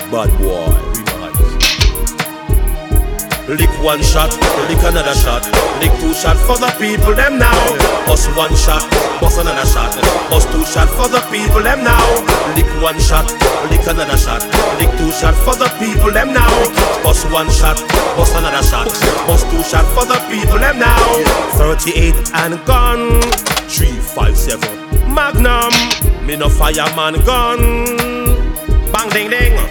Bad boy, reminds. Lick one shot, lick another shot. Lick two shot for the people, them now. Bust one shot, bust another shot. Bust two shot for the people, them now. Lick one shot, lick another shot. Lick two shot for the people, them now. Bust one shot, bust another shot. Bust two shot for the people, them now. 38 and gun, 357 Magnum. Me no fireman gun. Bang ding ding.